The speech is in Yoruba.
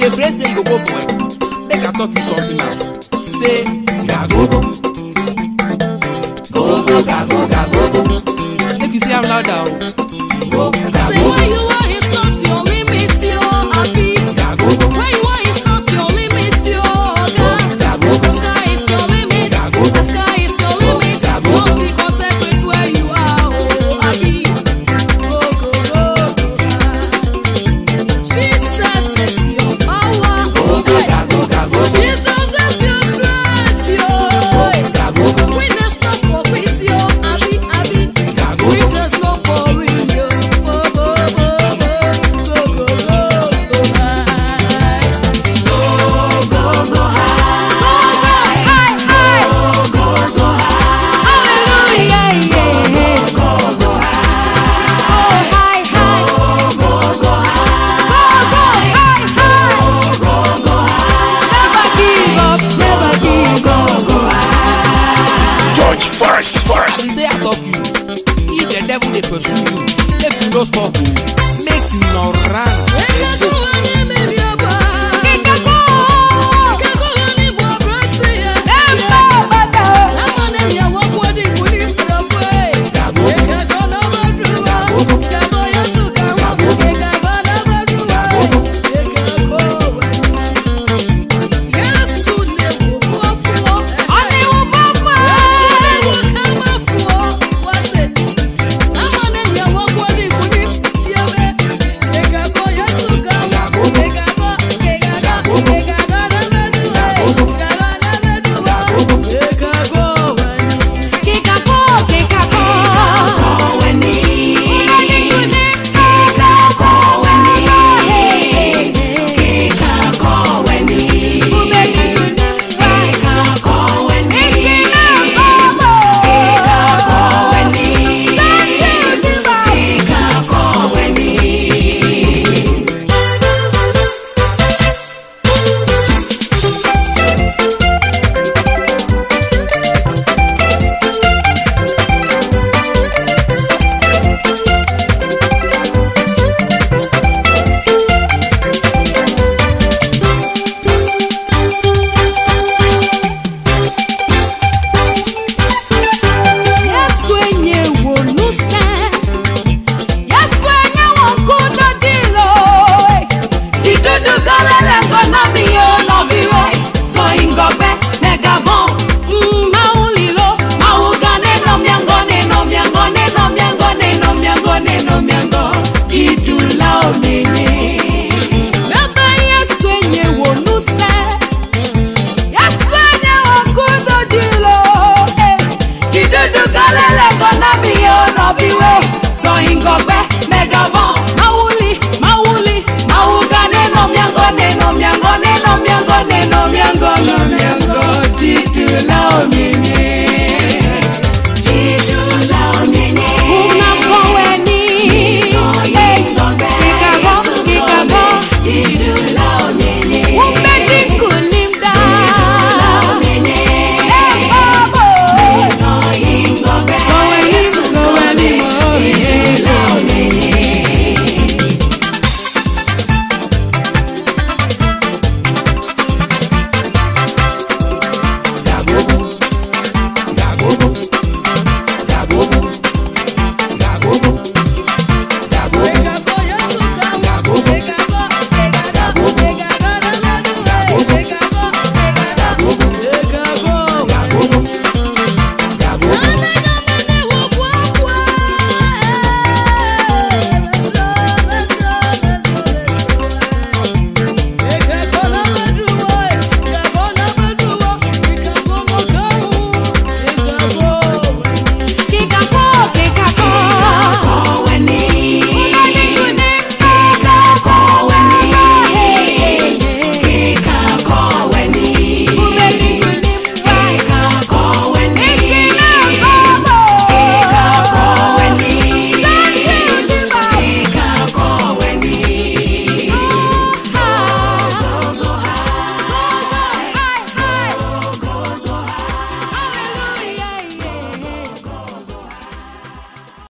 dey pray say you go for it. Make I talk you something now. Say gagogo, gogo, gago, gagogo. Make you say I'm louder. Go gagogo. Say where you are is not your limit, yo. Abi. Gagogo. Where you are is not your limit, yo. Gagogo. The sky is your limit. Gagogo. The sky is your limit. Gagogo. Don't be content with where you are, oh Abi. Go, go, go. Jesus is your power. Gogo, gago, gagogo. Jesus is your strength, yo. Gagogo. We just stop for quit, yo. Abi, Abi. Gagogo. We just no for real, yo. Go, go, go, go, go, go, go, go high. Go, go, go high. Go, go, go high. Hallelujah, yeah. Go, go high. Oh, high, high. Go, go high. Go, go high. Never give up, go high. George first. I say I talk you. If the devil dey pursue you, make you no stop. Make you no run. Make you